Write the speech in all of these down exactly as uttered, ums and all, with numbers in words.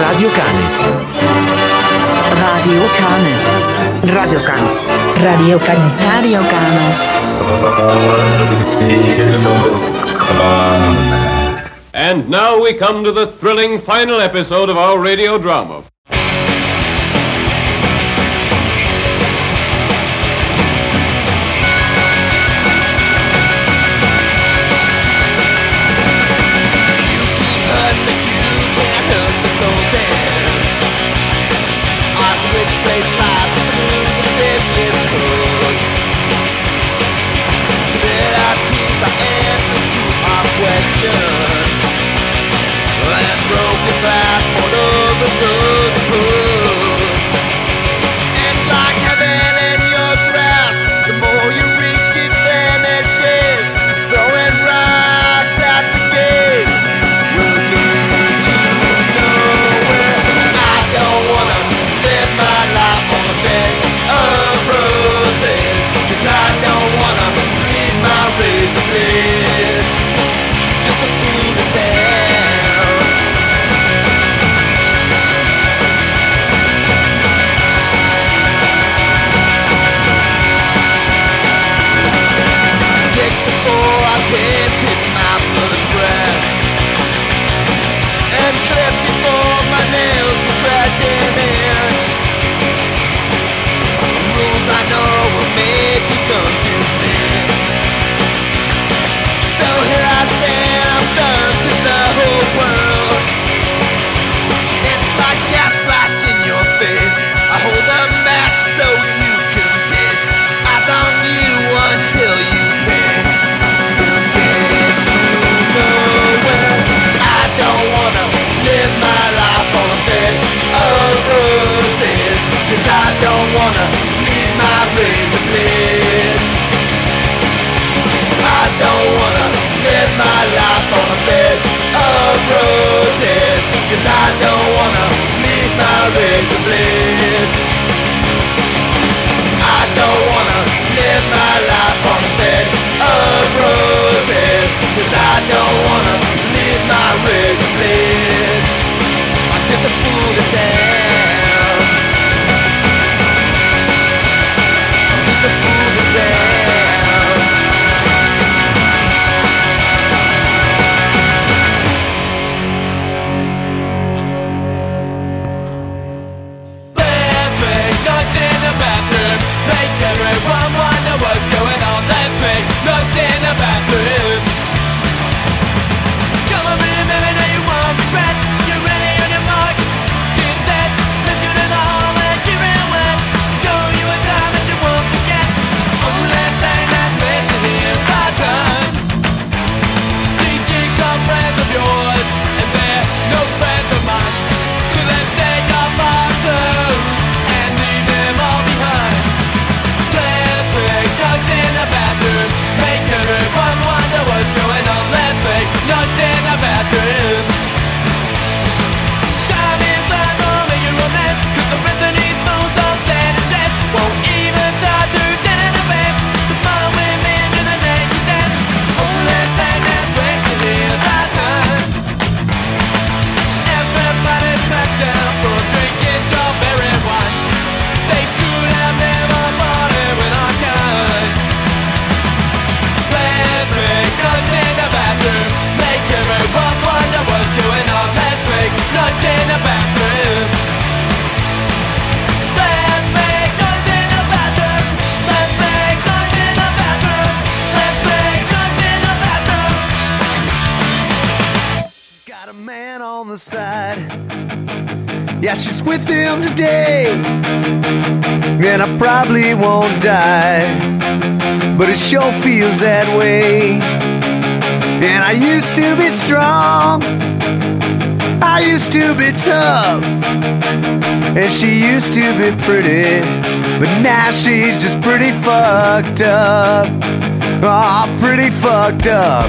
Radio Cane. Radio Cane. Radio Cane. Radio Cane. Radio Cane. And now we come to the thrilling final episode of our radio drama. Yeah, she's with him today, and I probably won't die, but it sure feels that way. And I used to be strong, I used to be tough, and she used to be pretty, but now she's just pretty fucked up. Oh, pretty fucked up.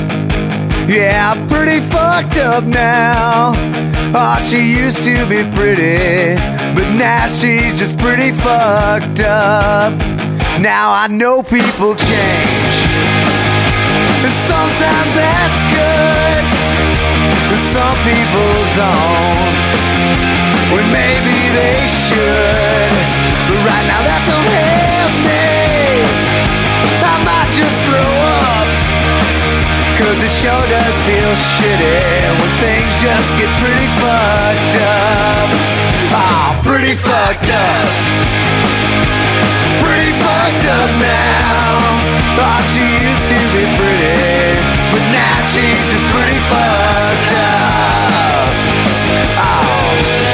Yeah, pretty fucked up now. Oh, she used to be pretty, but now she's just pretty fucked up. Now I know people change, and sometimes that's good. and some people don't. Well, maybe they should, but right now that don't help me. I might just throw up, cause it sure does feel shitty when things just get pretty fucked up. Oh, pretty fucked up. Pretty fucked up now. Oh, she used to be pretty, but now she's just pretty fucked up. Oh.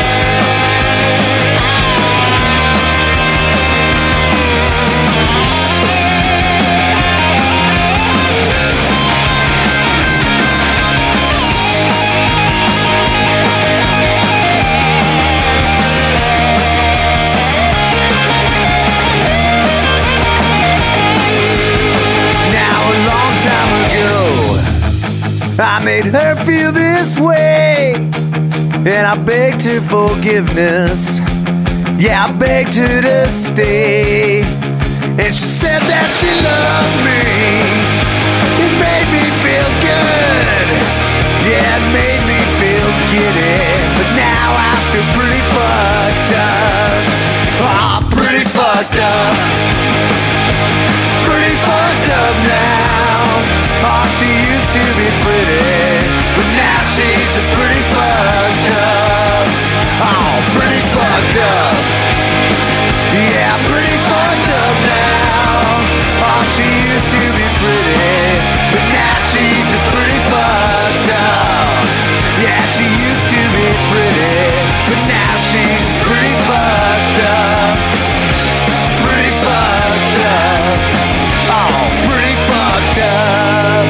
I made her feel this way, and I begged her forgiveness. Yeah, I begged her to stay, and she said that she loved me. It made me feel good. Yeah, it made me feel giddy. But now I feel pretty fucked up. Oh, pretty fucked up. Pretty fucked up now. Oh, she used to be pretty, but now she's just pretty fucked up. Oh, pretty fucked up. Yeah, pretty fucked up now. Oh, she used to be pretty, but now she's just pretty fucked up. Yeah, she used to be pretty, but now she's just pretty fucked up. Pretty fucked up. Oh, pretty fucked up.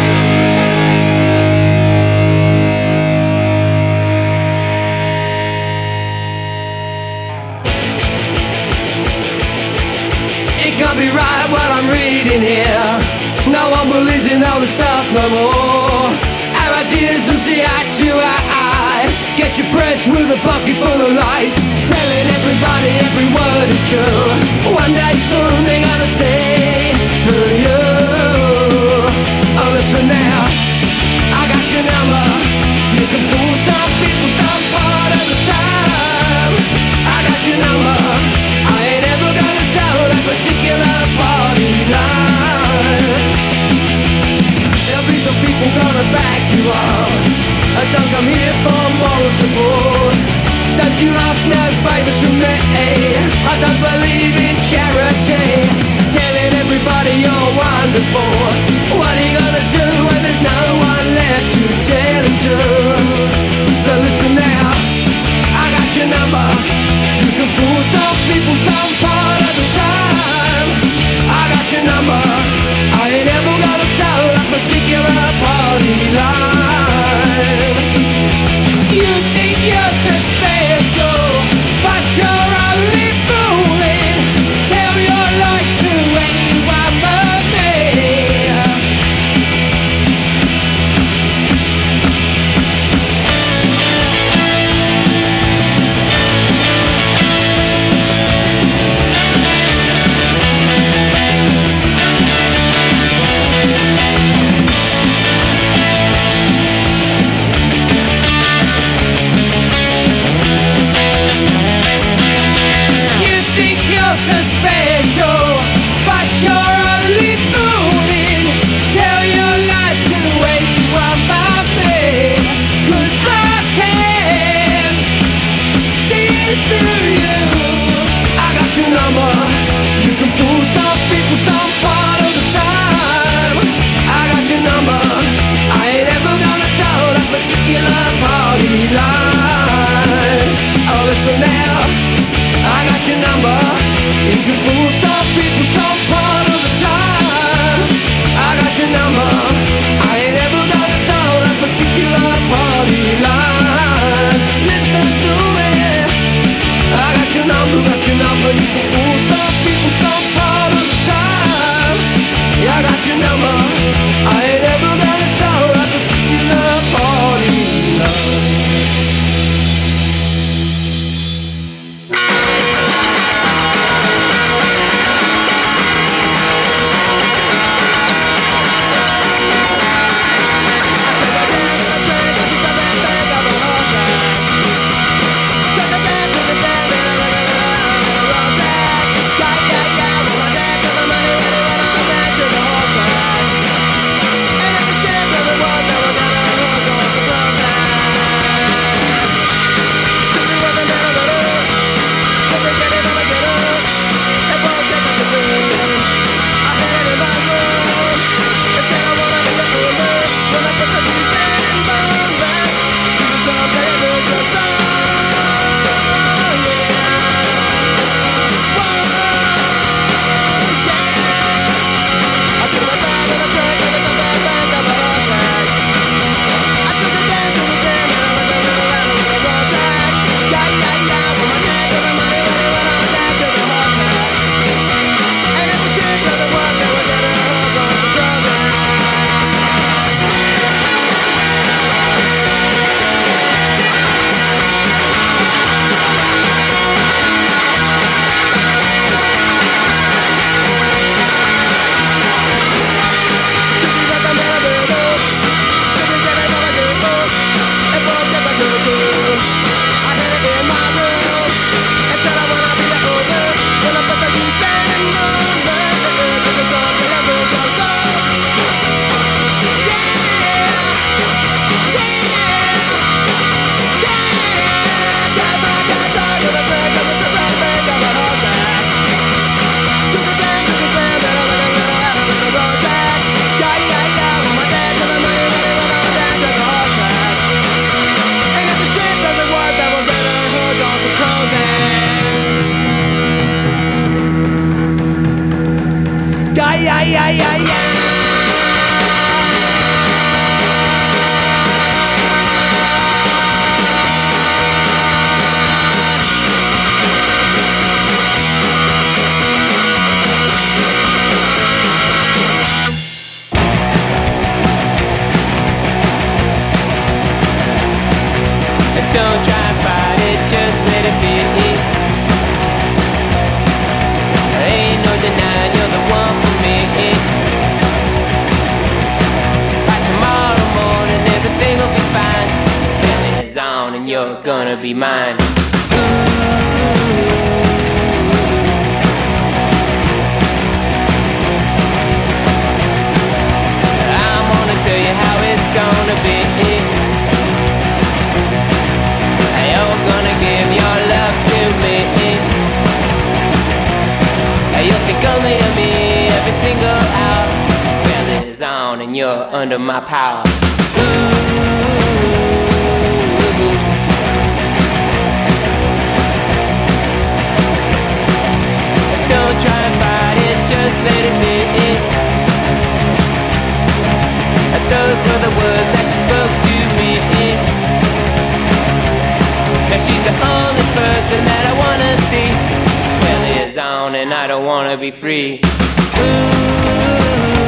It can't be right what I'm reading here. No one will listen to all the stuff no more. Our ideas don't see eye to eye. Get your press with a bucket full of lies, telling everybody every word is true. One day soon they're gonna say to you, oh listen now, I got your number. You can fool some people some part of the time. I got your number. I ain't ever gonna tell that particular party line. There'll be some people gonna back you up. I don't come here for moral support. Don't you ask no favors from me. I don't believe in charity, telling everybody you're wonderful. What are you gonna do when there's no one left to tell it to? So listen now, I got your number. You can fool some people some part of the time. I got your number. I ain't ever gonna tell that particular party line. You think you're so special, but you're only fooling. Tell your lies to anyone but me. Don't try and fight it, just let it be. Ain't no denying you're the one for me. By tomorrow morning everything will be fine. Spell is on and you're gonna be mine. I'm gonna tell you how it's gonna be. You're gonna give your love to me. You'll think only of me every single hour. Spell is on and you're under my power. Ooh. Don't try and fight it, just let it be. Those were the words that she spoke to me. Now she's the only person that I wanna see. Spell is on and I don't wanna be free. Ooh.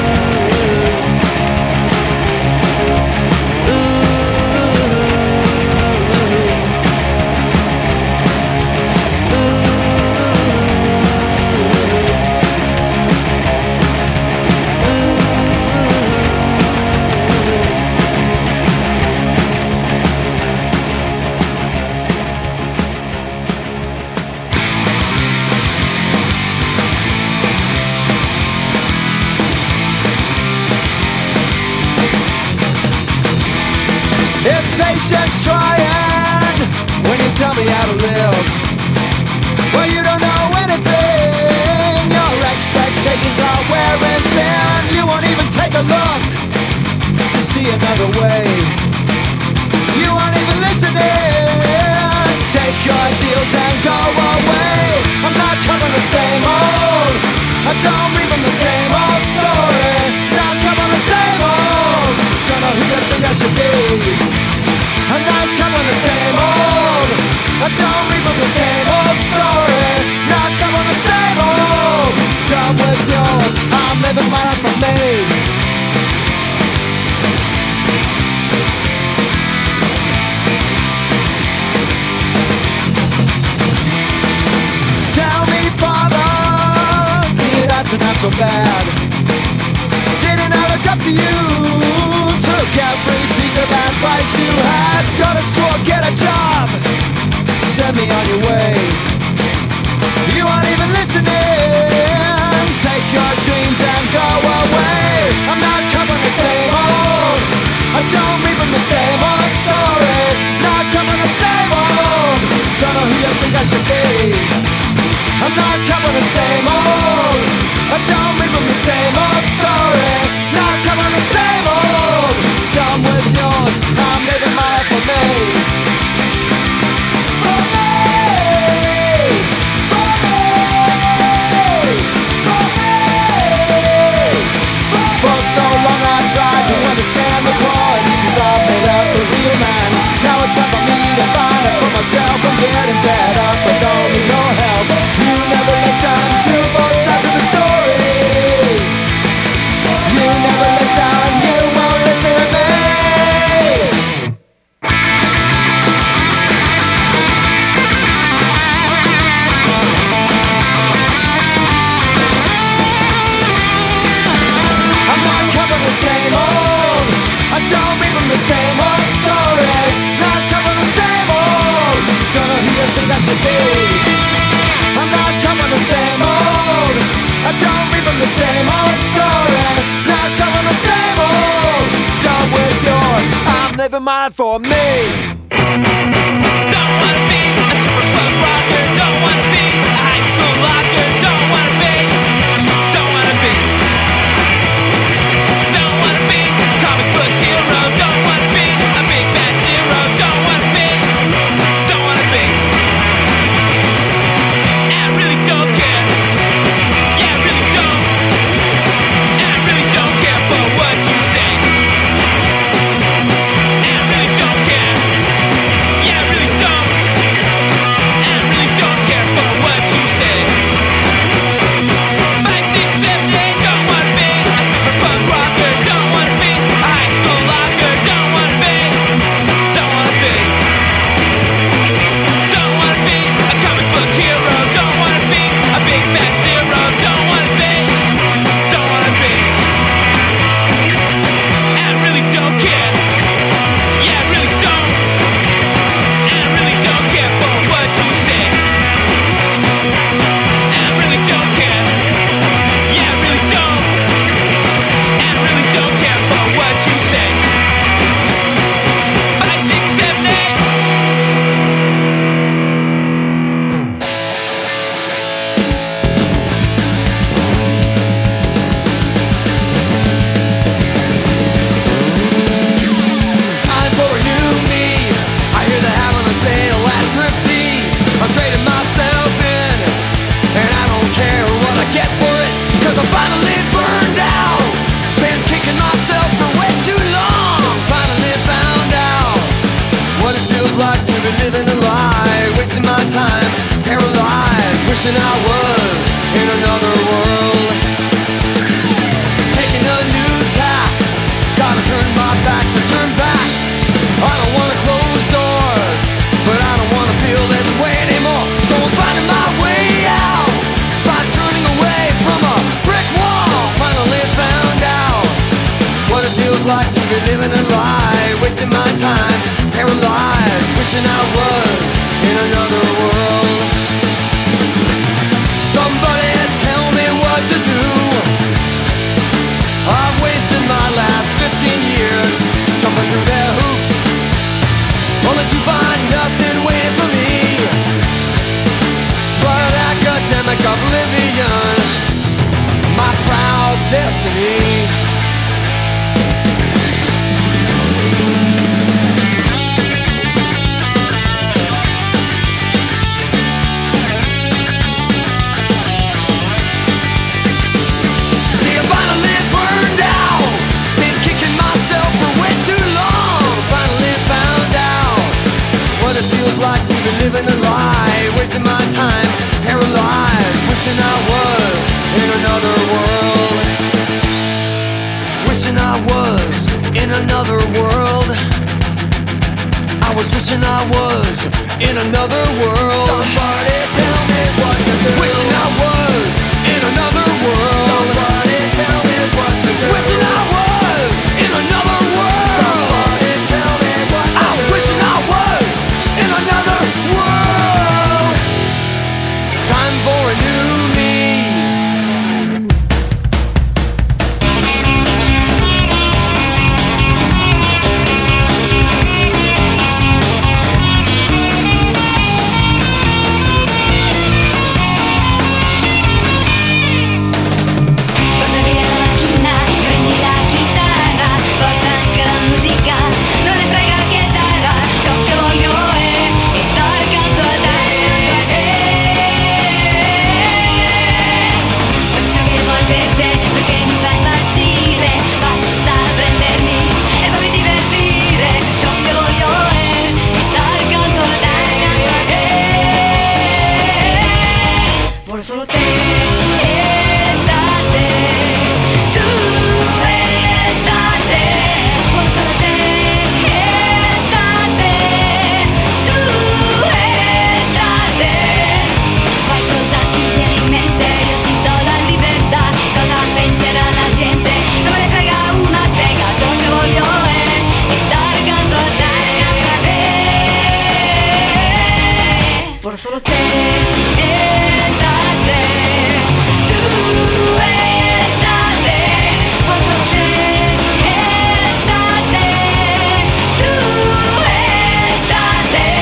Patience trying when you tell me how to live. Well, you don't know anything. Your expectations are wearing thin. You won't even take a look to see another way. You aren't even listening. Take your deals and go away. I'm not coming the same old. I don't read from the same old story. Not coming the same old. Don't know who you think I should be. I'm not coming the same old. I don't read from the same old story. Not coming the same old. Done with yours. I'm living my life for me. Tell me, Father, did I turn out so bad? Didn't I look up to you? Took every piece of advice you had. Go to school, get a job. Send me on your way. You aren't even listening. Take your dreams and go away. I'm not coming the same old. I don't read from the same old story. Not coming the same old. Don't know who you think I should be. I'm not coming the same old. I don't read from the same old story. Not coming the same old. Done with yours. I'm living my life for me. For me. For me. For me. For so long I tried to understand the qualities you thought made up a real man. Now it's time for me to find it for myself. I'm getting better, but don't need your help. You never listen to both sides of the story. You never listen, you won't listen to me. I'm not covering the same old. I don't read from the same old stories. Not covering the same old. Don't know who you think I should be. I'm not covering the same old. I don't read from the same old stories. Not covering the same old. Done with yours. I'm living mine for me. Don't wanna be a super punk rocker. Don't wanna be a high school locker. Don't wanna be. Don't wanna be. Don't wanna be a comic book hero. Don't wanna be a big bad zero. Don't wanna be. Don't wanna be. I really don't care. Yeah, I really don't. I really don't care for what you say. I really don't care. Yeah, I really don't. time paralyzed, wishing I was in another world. Taking a new tack, gotta turn my back to turn back. I don't wanna close doors, but I don't wanna feel this way anymore. So I'm finding my way out by turning away from a brick wall. Finally found out what it feels like to be living a lie, wasting my time paralyzed, wishing I was in another world. Somebody tell me what to do. I've wasted my last fifteen years jumping through their hoops, only to find nothing waiting for me but academic oblivion, my proud destiny. Like to be living a lie, wasting my time paralyzed, wishing I was in another world. Wishing I was in another world. I was wishing I was in another world. Somebody tell me what to do. Wishing I was in another world. Somebody tell me what to do. Wishing I was in another world. Somebody tell me what to do. I'm wishing I was in another world. Time for a new me. Solo te, estate, tú estate, por solo te, estate, tú estate.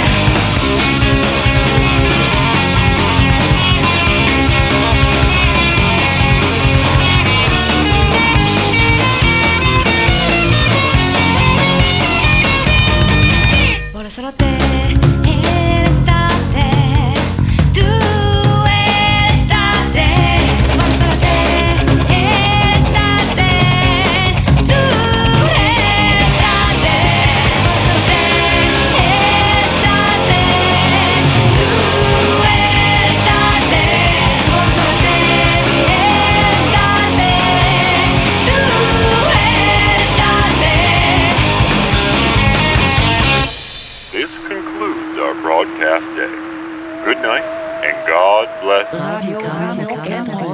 Por solo te. Broadcast day. Good night and God bless. Radio Canada.